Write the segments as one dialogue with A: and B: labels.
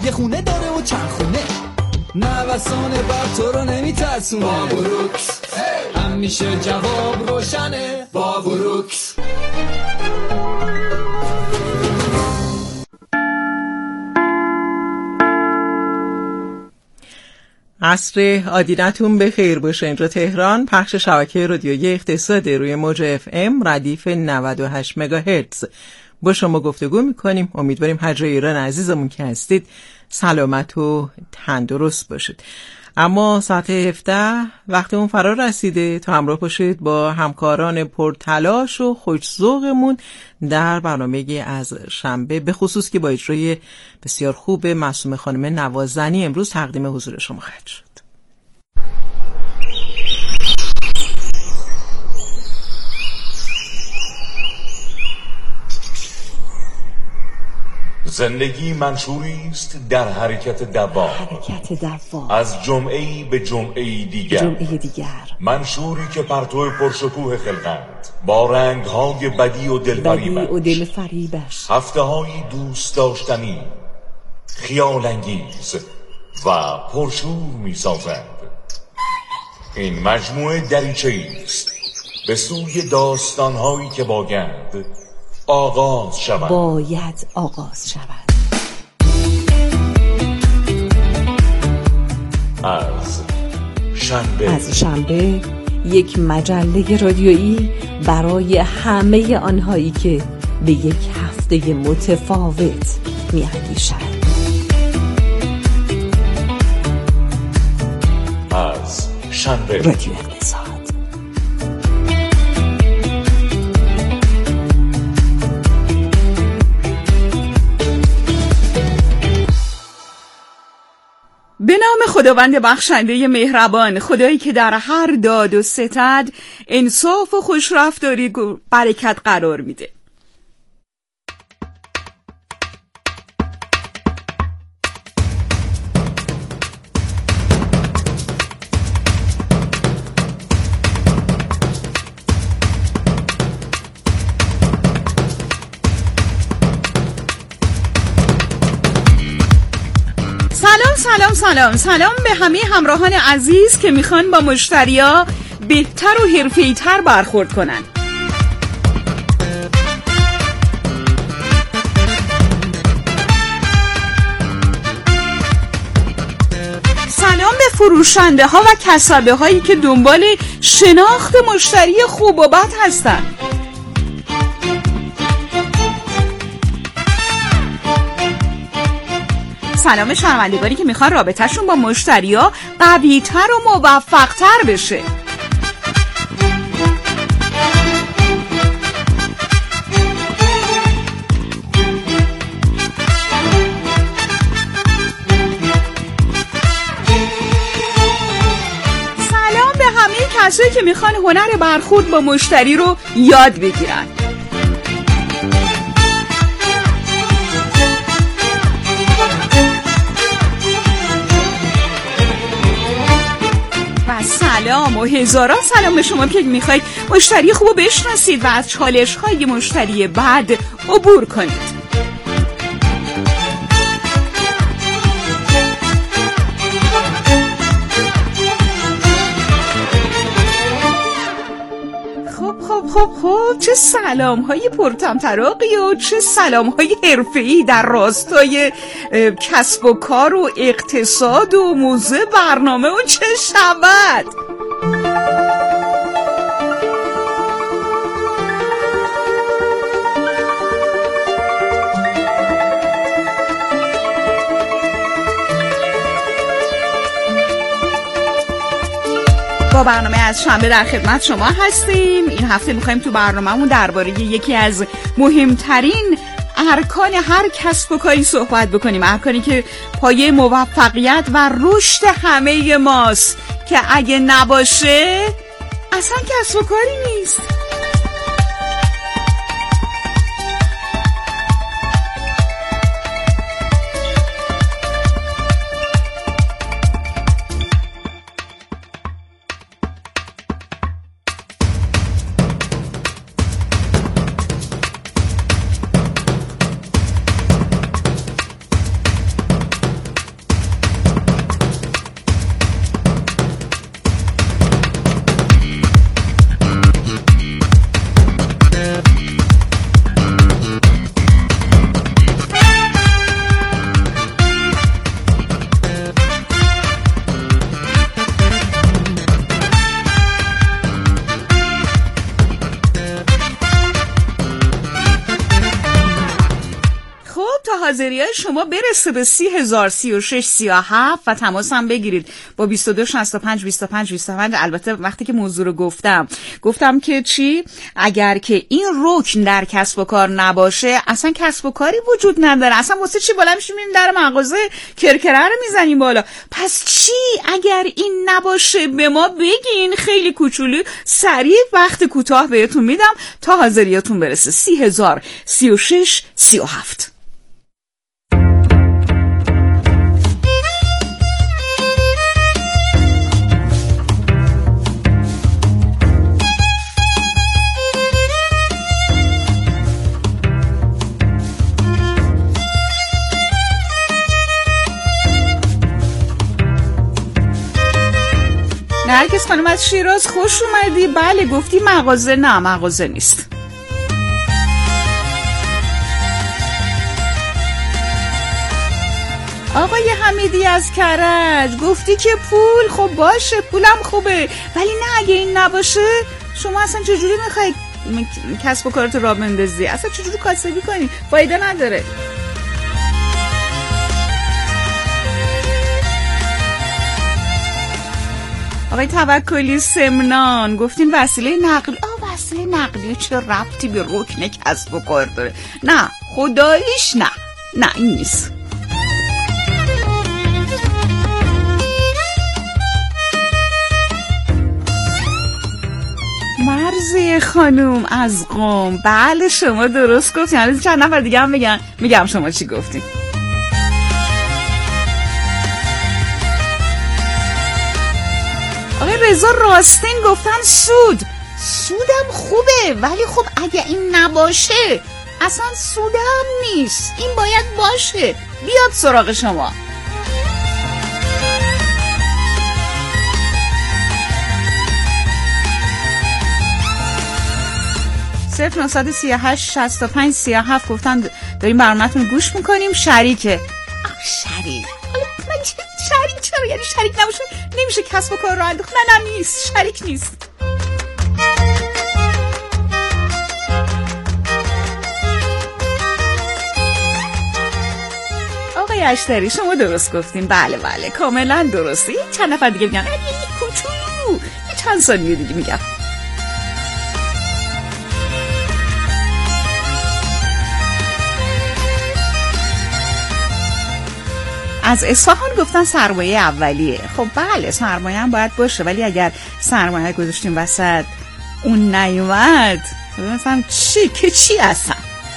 A: یه خونه داره و چند خونه، نوسان بر تو رو نمیترسونه. با بروکس همیشه جواب روشنه. با بروکس.
B: عصر آدینتون به خیر باشه. اینجا تهران، پخش شبکه رادیویی اقتصاد روی موج FM ردیف 98 مگاهرتز. با شما گفتگو میکنیم. امیدواریم هر جای ایران عزیزمون که هستید سلامت و تندرست باشید. اما ساعت 17 وقتمون فرا رسیده تا همراه باشید با همکاران پرتلاش و خوش‌ذوقمون در برنامه از شنبه، به خصوص که با اجرای بسیار خوب معصومه خانم نوازنی امروز تقدیم حضور شما خواهد شد.
C: زندگی منشوری است در حرکت دوام، از جمعه‌ای به جمعه‌ای دیگر، منشوری که پرتو پرشکوه خلقت با رنگ‌های بدی و دلفریبش، هفته‌های دوست داشتنی، خیال انگیز و پرشور می‌سازند. این مجموعه دریچه‌ای است به سوی داستان‌هایی که باید آغاز شود. از
D: شنبه یک مجله رادیویی برای همه آنهایی که به یک هفته متفاوت می‌اندیشند.
C: از شنبه
D: رادیو اقتصاد.
E: به نام خداوند بخشنده مهربان، خدایی که در هر داد و ستد انصاف و خوشرفتاری برکت قرار میده. سلام به همه همراهان عزیز که میخوان با مشتریا بهتر و حرفه‌ای‌تر برخورد کنن. سلام به فروشنده ها و کسبه هایی که دنبال شناخت مشتری خوب و بد هستن. سلام شنوندگانی که میخوان رابطه‌شون با مشتریا قوی‌تر و موفق‌تر بشه. سلام به همه کسایی که میخوان هنر برخورد با مشتری رو یاد بگیرن. سلام و هزاران سلام به شما که میخواید مشتری خوب رو بشناسید و از چالش‌های مشتری بد عبور کنید. خب چه سلام‌های پرطمطراقی و چه سلام‌های حرفه‌ای در راستای کسب و کار و اقتصاد و موضوع برنامه و چه شود. با برنامه از شنبه در خدمت شما هستیم. این هفته می‌خوایم تو برنامه‌مون درباره یکی از مهمترین ارکان هر کسب و کاری صحبت بکنیم، ارکانی که پایه موفقیت و رشد همه ماست که اگه نباشه اصلا کسب و کاری نیست. حاضری‌های شما برسه به 30,000 36 37 و تماس هم بگیرید با 22 65 25 25. البته وقتی که موضوع رو گفتم که چی، اگر که این رکن در کسب و کار نباشه اصلا کسب و کاری وجود نداره. اصلا واسه چی بالا میشیم در مغازه کرکره رو میزنیم بالا؟ پس چی؟ اگر این نباشه به ما بگین، خیلی کوچولو سریع وقت کوتاه بهتون میدم تا حاضریاتون برسه 30,000 36 37. نرگس خانم از شیراز خوش اومدی. بله گفتی مغازه. نه مغازه نیست. آقای حمیدی از کرج گفتی که پول، خب باشه پولم خوبه، ولی نه اگه این نباشه شما اصلا چجوری میخوای کسب و کارت را بندازی؟ اصلا چجوری کاسبی کنی؟ فایده نداره. آقای توکلی سمنان گفتین وسیله نقل. وسیله نقلی چه ربطی به رکن کسب و کار داره؟ نه خداییش نه این نیست. مرزی خانوم از قم، بله شما درست گفتین. الان چند نفر دیگه هم میگم شما چی گفتین. آقای رضا راستین گفتن سودم خوبه، ولی خب اگه این نباشه اصلا سودم نیست، این باید باشه. بیاد سراغ شما. صفر 938 65 37 گفتن داریم برنامه‌تون گوش میکنیم. شریکه. شریک چرا؟ یعنی شریک نباشه نمیشه کسب و کار راه انداخت؟ نه نیست، شریک نیست. آقای اشتری شما درست گفتین. بله کاملا درسته. چند نفر دیگه میگن کوچولو، چند ثانیه دیگه میگم. از اصفهان گفتن سرمایه اولیه. خب بله سرمایه هم باید باشه، ولی اگر سرمایه گذاشتیم وسط اون نیومد مثلا چی اصلا؟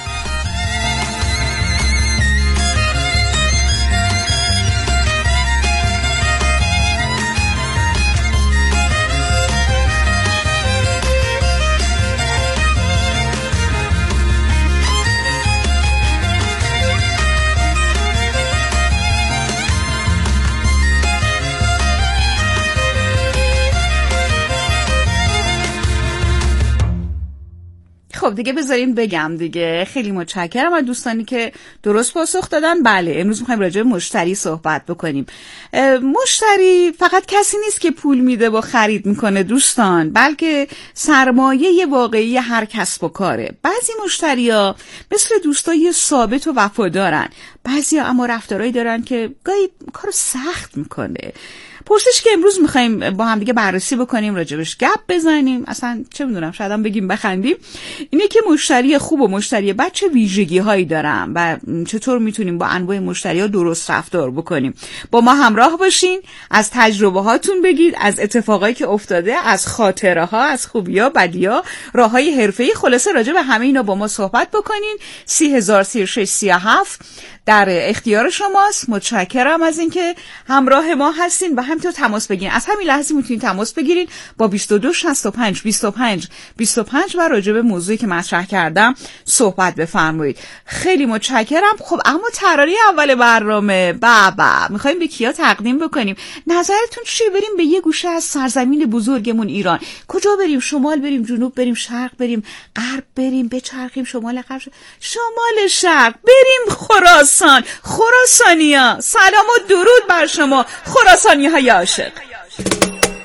E: خب دیگه بذارین بگم دیگه. خیلی متشکرم از دوستانی که درست پاسخ دادن. بله امروز میخوایم راجع به مشتری صحبت بکنیم. مشتری فقط کسی نیست که پول میده و خرید میکنه دوستان، بلکه سرمایه واقعی هر کسب و کاره. بعضی مشتریا مثل دوستای ثابت و وفادارن، بعضیا اما رفتارهایی دارن که گاهی کارو سخت میکنه. پرسش که امروز میخوایم با هم دیگه بررسی بکنیم، راجبش گپ بزنیم، اصلا چه میدونم شاید هم بگیم بخندیم، اینه که مشتری خوب و مشتری بد چه ویژگی هایی دارن و چطور میتونیم با انواع مشتری ها درست رفتار بکنیم. با ما همراه باشین، از تجربه هاتون بگید، از اتفاقایی که افتاده، از خاطره ها، از خوبی ها، بدی ها، راه های حرفه‌ای، خلاصه راجب همه اینا با ما صحبت بکنین. 30,000 36 37 در اختیار شماست. متشکرم از اینکه همراه ما هستین و همینطور تماس بگیرین. از همین لحظه میتونین تماس بگیرین با 22 65 25 25 و راجع به موضوعی که مطرح کردم صحبت بفرمایید. خیلی متشکرم. خب اما ترانه اول برنامه بابا میخوایم به کیا تقدیم بکنیم؟ نظرتون چیه؟ بریم به یه گوشه از سرزمین بزرگمون ایران. کجا بریم؟ شمال بریم، جنوب بریم، شرق بریم، غرب بریم، بچرخیم شمال غرب، شمال شرق بریم، خراسانیا. سلام و درود بر شما خراسانی های عاشق.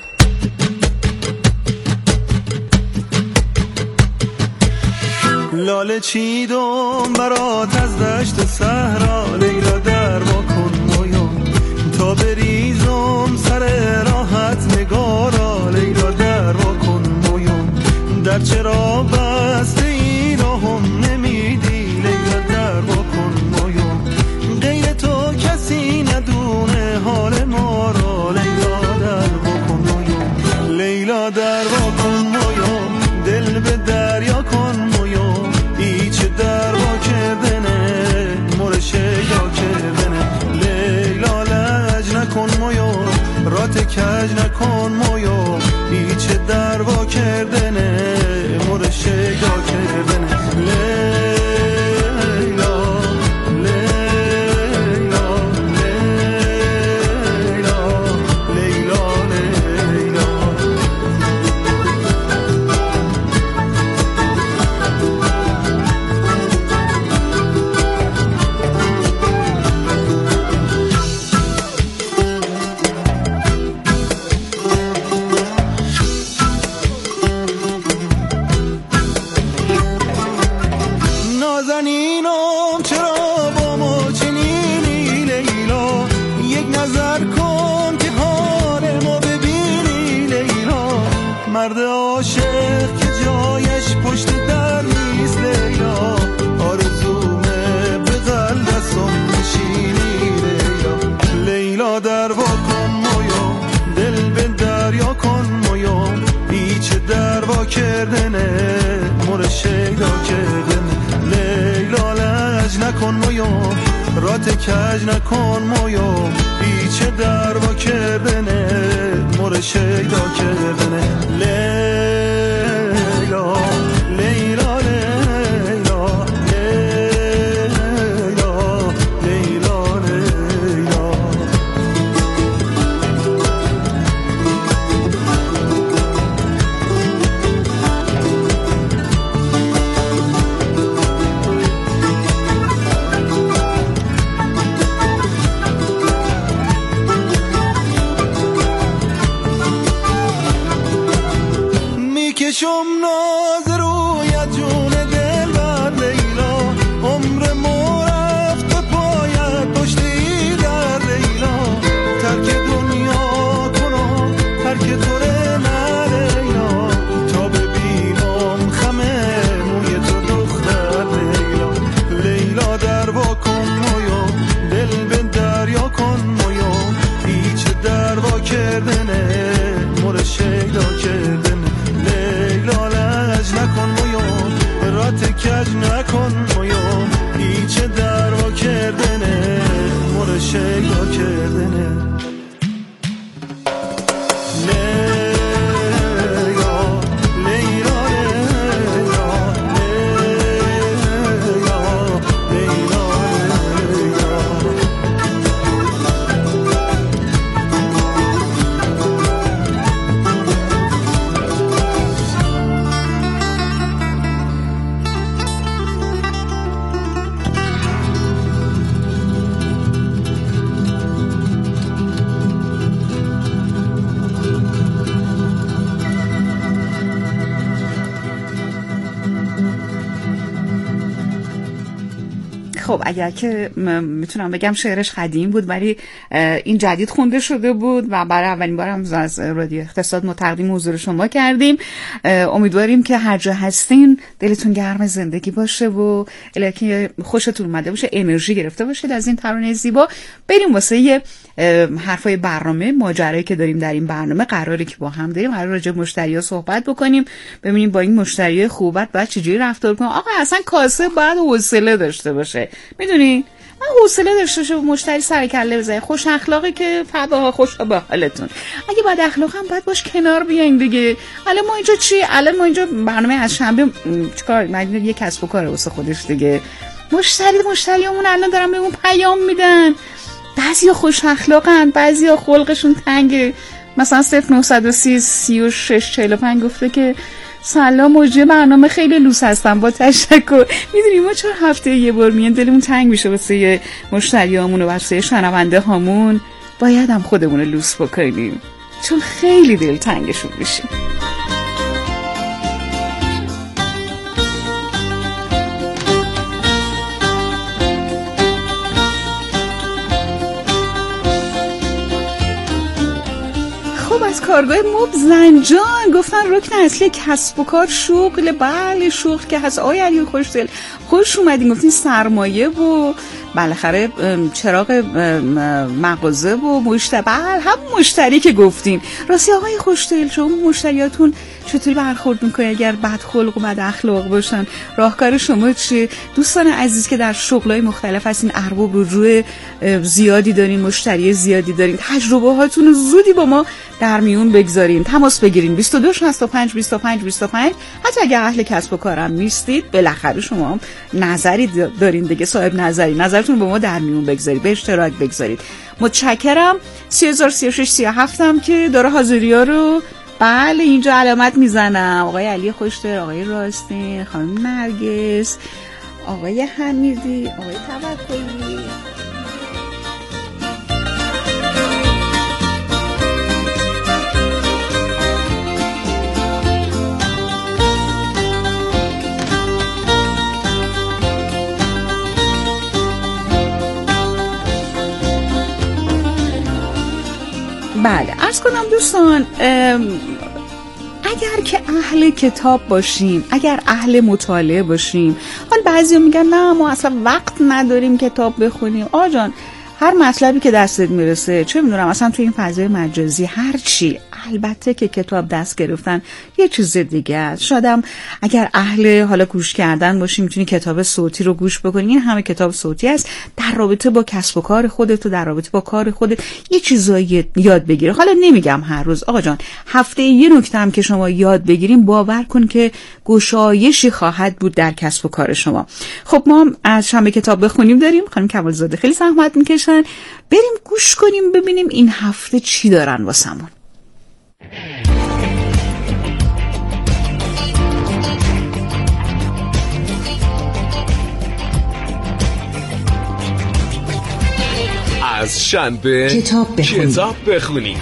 F: لا لاله چیدم برات از دشت و صحرا، لیلا در وا کن مویوم تا بریزم سر راحت نگارا، لیلا در وا کن مویوم در چرا بسته ای راهم نمیدی، لیلا در وا کن مویوم غیر تو کسی ندونه حال ما را، لیلا در وا کن مویوم لیلا در وا کن مویوم دل به دریا کن مویوم هیچ در وا کردنه مرشه یا کردنه، لیلا لج نکن مویوم رات کج نکن مویوم هیچ در وا کردنه مرشه یا کردنه، لیلا نازنینم چرا با ما چنینی، لیلا یک نظر کن که حال ما ببینی، لیلا مرد عاشق که جایش پشت در نیست، لیلا آرزومه به قلبم نشینی، لیلا لیلا در وا کن مویوم دل به دریا کن مویوم هیچ در وا کردنه مرشه دا کردنه، لیلا لج نکن مویوم رات کج نکن مویوم هیچ در وا کردنه مرشه دا کردنه، لیلا لیلا لیلا لیلا لیلا لیلا میکشم ناز رویت جون دل بر، لیلا عمر ما رفت به پایت پشتی در، لیلا ترک دنیا کنم ترک توره نه، لیلا تا ببینم خمه موی تو دختر، لیلا لیلا در وا کن مویوم دل به دریا کن مویوم هیچ در وا کردنه مرشه دا کردنه، لیلا لج نکن مویوم رات کج نکن مویوم هیچ در وا کردنه مرشه دا کردنه،
E: خب اگر که میتونم بگم شعرش قدیم بود ولی این جدید خونده شده بود و برای اولین بار هم از رادیو اقتصاد ما تقدیم حضور شما کردیم. امیدواریم که هر جا هستین دلتون گرم زندگی باشه و الهی خوشتون اومده باشه، انرژی گرفته باشید از این ترانه زیبا. بریم واسه یه حرفای برنامه، ماجرایی که داریم در این برنامه، قراره که با هم داریم قرار راجع به مشتری‌ها صحبت بکنیم، ببینیم با این مشتری خوبت بعد چجوری رفتار کنیم. آقا اصلا کاسه باید حوصله داشته باشه، میدونی حوصله داشته باشه مشتری سر کله بزنه، خوش اخلاقی که فدا خوش به حالتون، اگه بد اخلاق هم باید باش کنار بیاین دیگه. الان ما اینجا چی؟ الان ما اینجا برنامه از شنبه چیکار مدین یه کسب و کار واسه خودش دیگه. مشتریامون الان دارن بهمون پیام میدن، بعضیا خوش اخلاقن، بعضیا خلقشون تنگه. مثلا 0930 36 45 گفته که سلام، مجری برنامه خیلی لوس هستم با تشکر. میدونی ما چرا هفته یه بار میان دلمون تنگ میشه واسه مشتریامون و واسه شنونده هامون، باید هم خودمون رو لوس بکنیم چون خیلی دل تنگشون میشیم. از کارگاه موب زنجان گفتن رکن اصلی کسب و کار شغل. بله شغل که هست. آقای علی خوشدل خوش اومدین. گفتین سرمایه و بالاخره چراغ مغازه و مشتری. بله هم مشتری که گفتین. راستی آقای خوشدل شما مشتریاتون چطوری برخورد میکنه اگر بد خلق و بد اخلاق باشن؟ راهکار شما چیه؟ دوستان عزیز که در شغلای مختلف هستین، ارباب رجوع زیادی دارین، مشتری زیادی دارین، تجربه هاتون رو زودی با ما در میون بگذارین، تماس بگیرین 22 65 25 25. حتی اگر اهل کسب و کارم نیستید بالاخره شما نظری دارین دیگه، صاحب نظری، نظرتون با ما در میون بگذارید، به اشتراک بگذارید. متشکرم. 3036 37 هم که داره حاضری‌ها رو بله اینجا علامت میزنم. آقای علی خوشدل، آقای راستین، خانم نرگس، آقای حمیدی، آقای توکلی. بله عرض کنم دوستان، اگر که اهل کتاب باشیم، اگر اهل مطالعه باشیم، حال بعضی میگن نه ما اصلا وقت نداریم کتاب بخونیم. آقا جان هر مطلبی که دستت میرسه، چه میدونم اصلا تو این فضای مجازی هر چی، البته که کتاب دست گرفتن یه چیز دیگه است. شادم اگر اهل حالا گوش کردن باشی میتونی کتاب صوتی رو گوش بکنی. این همه کتاب صوتی است در رابطه با کسب و کار خودت و در رابطه با کار خودت یه چیزایی یاد بگیره. حالا نمیگم هر روز آقا جان، هفته یه نکته هم که شما یاد بگیریم باور کن که گشایشی خواهد بود در کسب و کار شما. خب ما از شنبه کتاب بخونیم داریم. خانم کمالزاده خیلی زحمت میکشن، بریم گوش کنیم ببینیم این هفته چی دارن واسمون.
G: از شنبه کتاب بخونیم.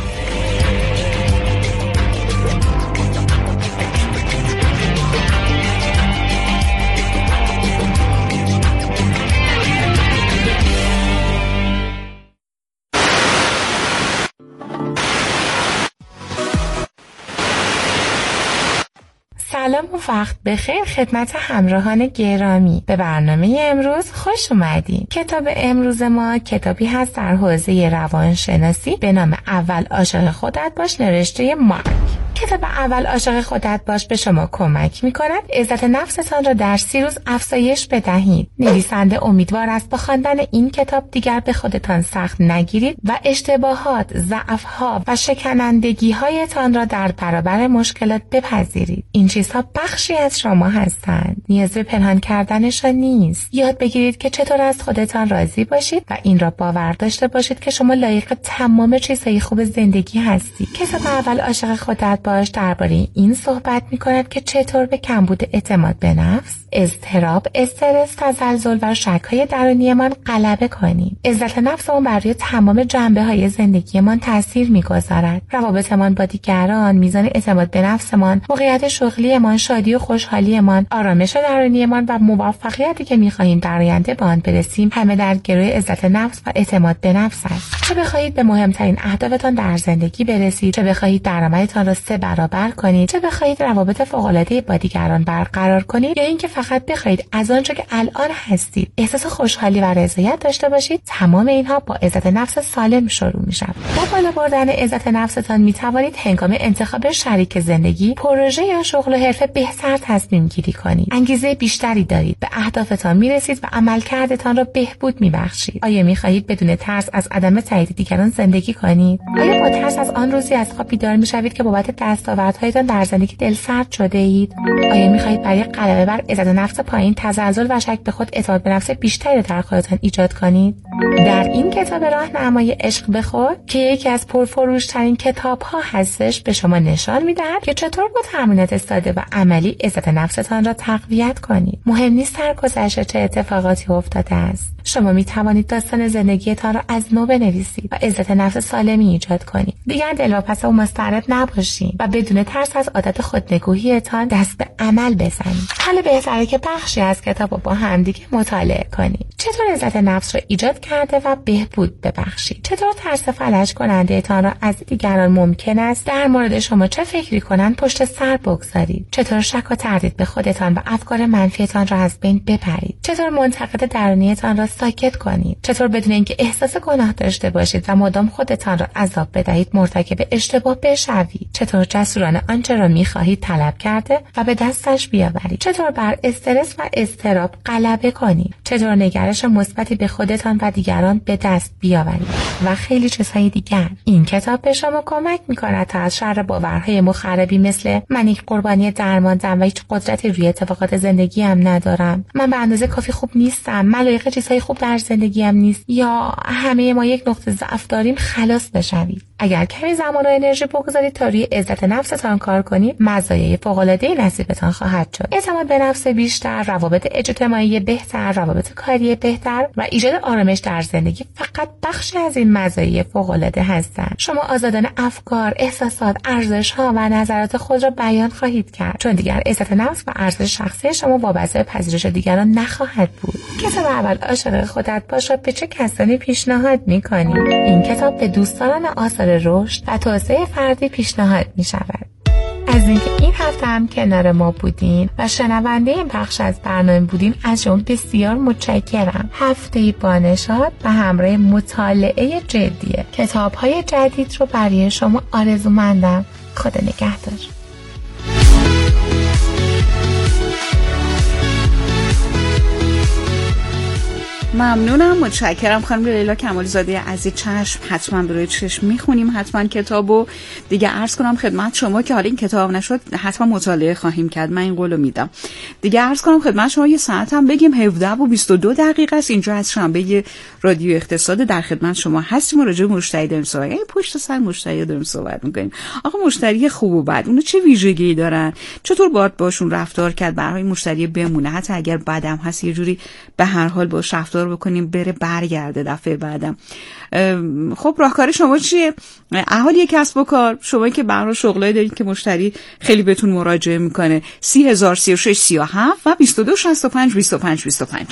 H: سلام و وقت بخیر خدمت همراهان گرامی. به برنامه امروز خوش اومدین. کتاب امروز ما کتابی هست در حوزه روانشناسی به نام اول عاشق خودت باش، نوشته مارک. کتاب اول عاشق خودت باش به شما کمک می‌کند عزت نفستان را در 30 روز افزایش بدهید. نویسنده امیدوار است با خواندن این کتاب دیگر به خودتان سخت نگیرید و اشتباهات، ضعف‌ها و شکنندگی‌هایتان را در برابر مشکلات بپذیرید. این چیزها بخشی از شما هستند. نیاز به پنهان کردنشان نیست. یاد بگیرید که چطور از خودتان راضی باشید و این را باور داشته باشید که شما لایق تمام چیزهای خوب زندگی هستید. کتاب اول عاشق خودت باش درباره این صحبت می‌کند که چطور به کمبود اعتماد به نفس، اضطراب، استرس، تزلزل و شک‌های درونیمان غلبه کنیم. عزت نفسمون بر روی تمام جنبه‌های زندگیمان تأثیر می‌گذارد. روابطمان با دیگران، میزان اعتماد به نفسمان، موقعیت شغلیمان، شادی و خوشحالیمان، آرامش درونیمان و موفقیتی که می‌خواهیم در آینده به آن برسیم، همه در گروه عزت نفس و اعتماد به نفس است. چه بخواهید به مهمترین اهدافتان در زندگی برسید، چه بخواهید درآمدتان را 3 برابر کنید، چه بخواهید روابط فوق‌العاده با دیگران برقرار کنید، یا اینکه فقط بخواهید از آنچه که الان هستید احساس خوشحالی و رضایت داشته باشید، تمام اینها با عزت نفس سالم شروع می‌شود. با بالا بردن عزت نفستان می‌توانید هنگام انتخاب شریک زندگی، پروژه یا شغل و حرفه بهتر تصمیم گیری کنید. انگیزه بیشتری دارید، به اهدافتان می‌رسید و عملکردتان را بهبود می‌بخشید. آیا می‌خواهید بدون ترس از عدم تایید دیگران زندگی کنید؟ آیا با ترس از آن روزی از خواب بیدار می‌شوید که بابت دستاوردهایتان در زندگی دلسرد شده اید؟ آیا می‌خواهید برای غلبه بر عزت نفس پایین تزلزل و شک به خود اعتماد به نفس بیشتری در خودتان ایجاد کنید؟ در این کتاب راهنمای عشق به خود که یکی از پرفروش‌ترین کتاب‌ها هستش به شما نشان می‌دهد که چطور با تمرینات ساده و عملی عزت نفستان را تقویت کنید. مهم نیست سرگذشت چه اتفاقاتی افتاده است. شما می‌توانید داستان زندگیتان را از نو بنویسید و عزت نفس سالمی ایجاد کنید. دیگر دلواپس و مضطرب نباشید. کنید و بدون ترس از عادت خودنگوهیتان دست به عمل بزنید. حالا بهتره که بخشی از کتاب رو با همدیگه مطالعه کنید. چطور عزت نفس رو ایجاد کرده و بهبود ببخشید. چطور ترس فلج کننده تان را از دیگران ممکن است در مورد شما چه فکری کنند پشت سر بگذارید. چطور شک و تردید به خودتان و افکار منفیتان را از بین ببرید. چطور منتقد درونیتان را ساکت کنید. چطور بدون اینکه احساس گناه داشته باشید و مدام خودتان را عذاب بدهید مرتکب اشتباه بشوید. چطور جسورانه آنچه را می‌خواهید طلب کرده و به دستش بیاورید. چطور بر استرس و اضطراب غلبه کنید. چطور نگرش مثبتی به خودتان و دیگران به دست بیاورید و خیلی چیزهای دیگر. این کتاب به شما کمک می‌کند تا از شر باورهای مخربی مثل من یک قربانی درماندم و هیچ قدرتی روی اتفاقات زندگیم ندارم، من به اندازه کافی خوب نیستم، من لایق چیزهای خوب در زندگیم نیست یا همه ما یک نقطه ضعف داریم خلاص بشوید. اگر کمی زمان و انرژی بگذارید تا روی عزت نفستان کار کنید، مزایای فوق‌العاده‌ای نصیبتان خواهد شد. اعتماد به نفس بیشتر، روابط اجتماعی بهتر، روابط کاری بهتر و ایجاد آرامش در زندگی فقط بخشی از این مزایای فوق‌العاده هستند. شما آزادانه افکار، احساسات، ارزش‌ها و نظرات خود را بیان خواهید کرد، چون دیگر عزت نفس و ارزش شخصی شما وابسته به پذیرش دیگران نخواهد بود. کتاب اول عاشق خودت باش را به چه کسانی پیشنهاد می‌کنی؟ این کتاب به دوستان آثار رشد و توسعه فردی پیشنهاد می‌شود. از اینکه این هفته هم کنار ما بودین و شنونده این بخش از برنامه بودین از شما بسیار متشکرم. هفته‌ای با نشاط و همراه مطالعه جدیه. کتاب‌های جدید رو برای شما آرزومندم. خدا نگهدار.
E: ممنونم، متشکرم خانم لیلا کمال زاده عزیز. چشم، حتما به روی چشم میخونیم حتما کتابو. دیگه عرض کنم خدمت شما که حالا این کتاب نشد حتما مطالعه خواهیم کرد، من این قولو میدم. دیگه عرض کنم خدمت شما یه ساعت هم بگیم 17:22 است. اینجا از شنبه رادیو اقتصاد در خدمت شما هستیم و راجع به مشتری داریم صحبت می‌کنیم. پشت سر مشتری داریم صحبت می‌کنیم. آقا مشتری خوب و بد، اونا چه ویژگی دارن؟ چطور باید باشون رفتار کرد برای مشتری بمونه؟ حتی اگر بدم هست یه جوری به هر حال باش رفتار بکنیم بره برگرده دفعه بعدم. خب راهکار شما چیه؟ اهالی کسب و کار، شما که برای شغلایی دارید که مشتری خیلی بهتون مراجعه میکنه، 30,036 37 و 22 65 25 25.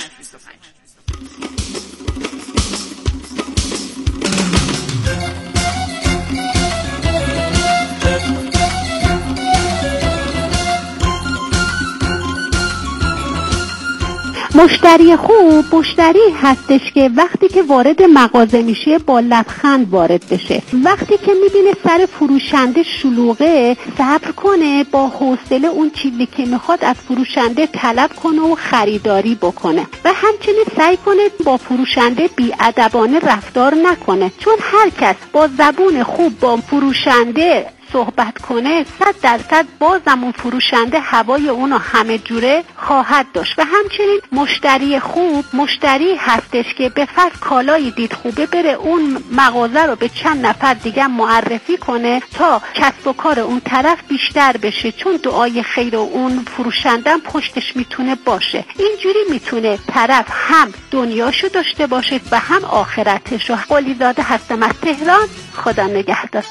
I: مشتری خوب مشتری هستش که وقتی که وارد مغازه میشه با لبخند وارد بشه، وقتی که میبینه سر فروشنده شلوغه صبر کنه، با حوصله اون چیزی که میخواد از فروشنده طلب کنه و خریداری بکنه و همچنین سعی کنه با فروشنده بی‌ادبانه رفتار نکنه، چون هر کس با زبون خوب با فروشنده صحبت کنه 100% بازم اون فروشنده هوای اونو همه جوره خواهد داشت. و همچنین مشتری خوب مشتری هستش که به فرض کالایی دید خوبه بره اون مغازه رو به چند نفر دیگه معرفی کنه تا کسب و کار اون طرف بیشتر بشه، چون دعای خیر اون فروشندم پشتش میتونه باشه. اینجوری میتونه طرف هم دنیاشو داشته باشه و هم آخرتشو. قلیزاده هستم از تهران، خدا نگهدار.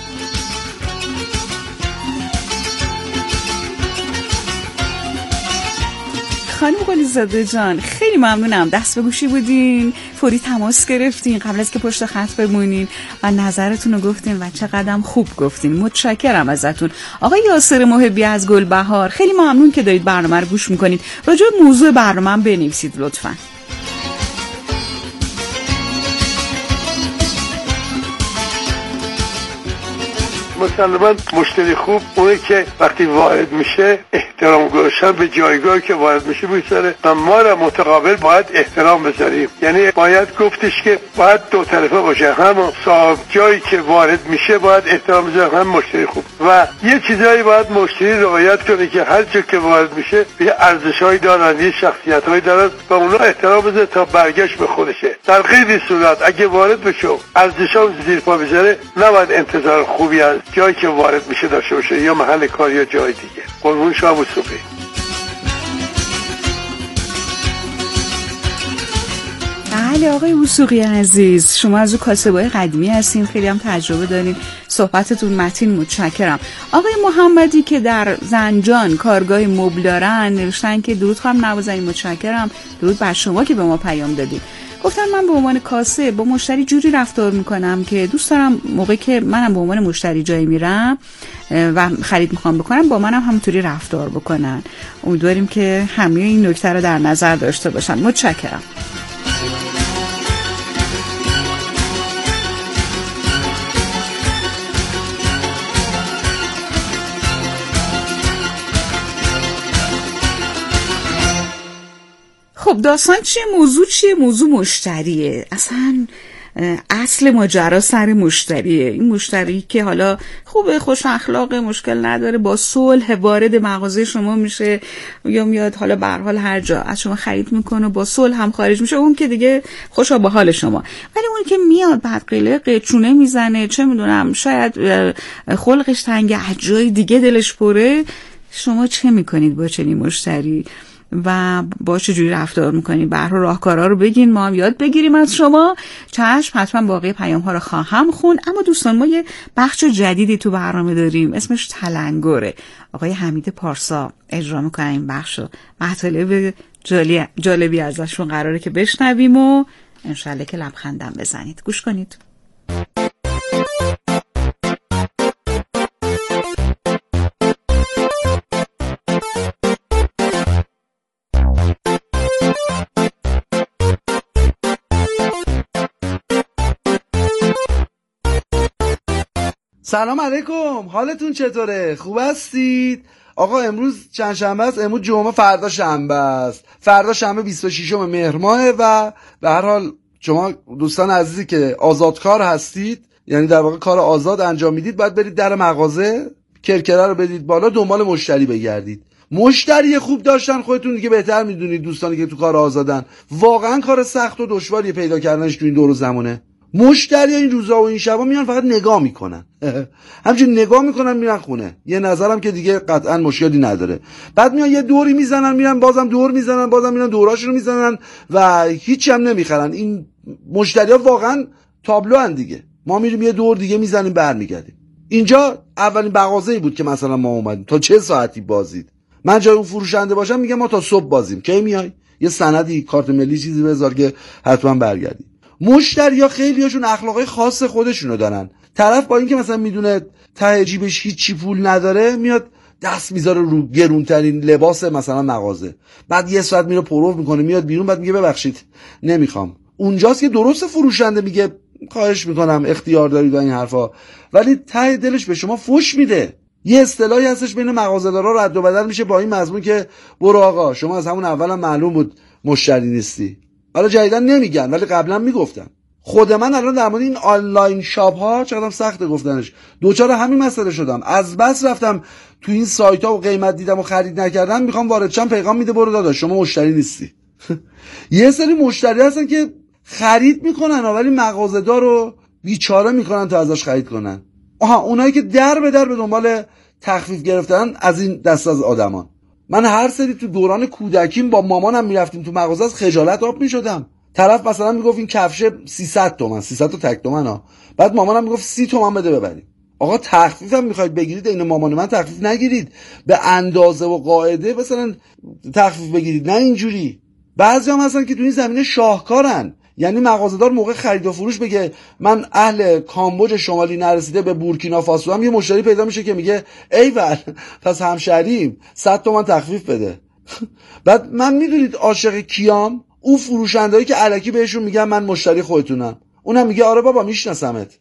E: خانم قلیزاده جان خیلی ممنونم، دست به گوشی بودین، فوری تماس گرفتین قبل از که پشت خط بمونین و نظرتون رو گفتین و چقدر خوب گفتین. متشکرم ازتون. آقای یاسر محبی از گلبهار، خیلی ممنون که دارید برنامه رو گوش میکنید. راجع به موضوع برنامه هم بنویسید لطفاً.
J: مسلماً مشتری خوب اونه که وقتی وارد میشه احترام گذاشتن به جایگاهی که وارد میشه میذاره و ما را متقابل باید احترام بذاریم. یعنی باید گفتش که باید دو طرفه باشه، هم صاحب جایی که وارد میشه باید احترام بذاره، هم مشتری خوب. و یه چیزایی باید مشتری رعایت کنه که هر جا که وارد میشه یه ارزش‌هایی دارن، یه شخصیت‌هایی دارن و اونا احترام بذاره تا برگشت به خودشه. در غیر صورت اگه وارد بشه ارزش‌ها زیر پا بذاره نباید انتظار خوبی از جایی که وارد میشه داشته باشه، یا محل کار یا جای دیگه. قربون شما و صبحی.
E: بله آقای وثوقی عزیز، شما از اون کاسبای قدیمی هستین، خیلی هم تجربه دارین، صحبتتون متین، متشکرم. آقای محمدی که در زنجان کارگاه مبل دارن نوشتن که درود خواهم نوازنین، متشکرم. درود بر شما که به ما پیام دادید. گفتن من به عنوان کاسب با مشتری جوری رفتار میکنم که دوست دارم موقعی که منم به عنوان مشتری جایی میرم و خرید میخوام بکنم با منم همونطوری رفتار بکنن. امیدواریم که همه این نکته رو در نظر داشته باشن. متشکرم. خب داستان چیه؟ موضوع چیه؟ موضوع مشتریه. اصلا اصل ماجرا سر مشتریه. این مشتری که حالا خوبه، خوش اخلاقه، مشکل نداره، با صلح وارد مغازه شما میشه یا میاد حالا به هر حال هر جا از شما خرید میکنه، با صلح هم خارج میشه، اون که دیگه خوشا با حال شما. ولی اون که میاد بعد قلق چونه میزنه، چه میدونم شاید خلقش تنگه، از جای دیگه دلش پره، شما چه میکنید با چنین مشتری و با چه جوری رفتار میکنید؟ به هر حال راهکارا رو بگین، ما هم یاد بگیریم از شما. چشم، حتما باقی پیام ها رو خواهم خوند. اما دوستان، ما یه بخش جدیدی تو برنامه داریم، اسمش تلنگره. آقای حمید پارسا اجرا میکنن این بخشو. مطالب جالبی ازشون قراره که بشنویم و انشالله که لبخندم بزنید. گوش کنید.
K: سلام علیکم، حالتون چطوره؟ خوب هستید؟ آقا امروز چند شنبه است؟ امروز جمعه، فردا شنبه است. فردا شنبه 26 مهر ماهه و به هر حال شما دوستان عزیزی که آزادکار هستید، یعنی در واقع کار آزاد انجام میدید، باید برید در مغازه، کرکره رو بدید بالا، دنبال مشتری بگردید. مشتری خوب داشتن خودتون دیگه بهتر میدونید. دوستانی که تو کار آزادن واقعا کار سخت و دشواریه پیدا کردنش تو این دور و زمانه. مشتری این روزا و این شبا میان فقط نگاه میکنن، همچنین نگاه میکنن میرن خونه. یه نظرم که دیگه قطعا مشکلی نداره. بعد میان یه دوری میزنن، میرن بازم دور میزنن، بازم میرن دوراشونو میزنن و هیچ هم نمیخرن. این مشتری‌ها واقعا تابلو ان دیگه. ما میریم یه دور دیگه میزنیم برمیگردیم. اینجا اولین مغازه‌ای بود که مثلا ما اومدیم. تا چه ساعتی بازید؟ من جای اون فروشنده باشم میگم ما تا صبح بازیم. کی میای؟ یه سندی، کارت ملی چیزی بذار که حتما برگردی. مشتری‌ها خیلیاشون اخلاقای خاص خودشونو دارن. طرف با اینکه مثلا میدونه ته جیبش هیچی پول نداره، میاد دست میذاره رو گرونترین لباس مثلا مغازه، بعد یه ساعت میره پرو میکنه، میاد بیرون، بعد میگه ببخشید نمیخوام. اونجاست که درست فروشنده میگه خواهش میکنم اختیار دارید و این حرفا، ولی ته دلش به شما فوش میده. یه اصطلاحی هستش بین مغازه‌دارا رد و بدل میشه با این مضمون که برو آقا شما از همون اولم معلوم بود مشتری نیستی. حالا جدیدن نمیگن ولی قبلا میگفتن. خود من الان در مورد این آنلاین شاپ ها چقدر سخته گفتنش، دوچار همین مسئله شدم. از بس رفتم تو این سایت ها و قیمت دیدم و خرید نکردم، میخوام وارد شم پیغام میده برو داداش شما مشتری نیستی. یه سری مشتری هستن که خرید میکنن ولی مغازه‌دار رو بیچاره میکنن تا ازش خرید کنن. اونایی که در به دنبال تخفیف گرفتن از این دست از آدمان. من هر سری تو دوران کودکیم با مامانم میرفتیم تو مغازه، از خجالت آب میشدم. طرف مثلا میگفت این کفش 300 تومن، 300 تا تک تومن ها. بعد مامانم میگفت 30 تومن بده ببریم. آقا تخفیف هم میخواید بگیرید، این مامان من تخفیف نگیرید، به اندازه و قاعده مثلا تخفیف بگیرید، نه اینجوری. بعضی هم هستن که تو این زمینه شاهکارن. یعنی مغازه‌دار موقع خرید و فروش بگه من اهل کامبوج شمالی نرسیده به بورکینافاسو هم، یه مشتری پیدا میشه که میگه ایول پس همشهریم 100 تومن تخفیف بده. بعد من میدونید عاشق کیام؟ اون فروشندهایی که الکی بهشون میگن من مشتری خودتونم، اونم میگه آره بابا میشناسمت.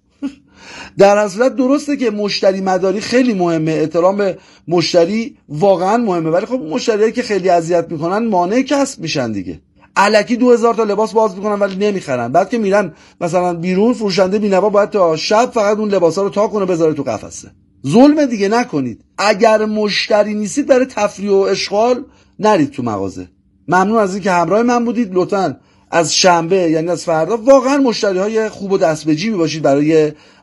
K: در اصل درسته که مشتری مداری خیلی مهمه، احترام به مشتری واقعا مهمه، ولی خب مشتریایی که خیلی اذیت میکنن مانع کسب میشن دیگه. الکی 2000 تا لباس باز میکنن ولی نمیخرن، بعد که میرن مثلا بیرون فروشنده بینوا باید تا شب فقط اون لباسا رو تا کنه بذاره تو قفسه. ظلم دیگه نکنید. اگر مشتری نیستید برای تفریح و اشغال نرید تو مغازه. ممنون از اینکه همراه من بودید. لطفاً از شنبه یعنی از فردا واقعا مشتری های خوب و دست به جیبی باشید برای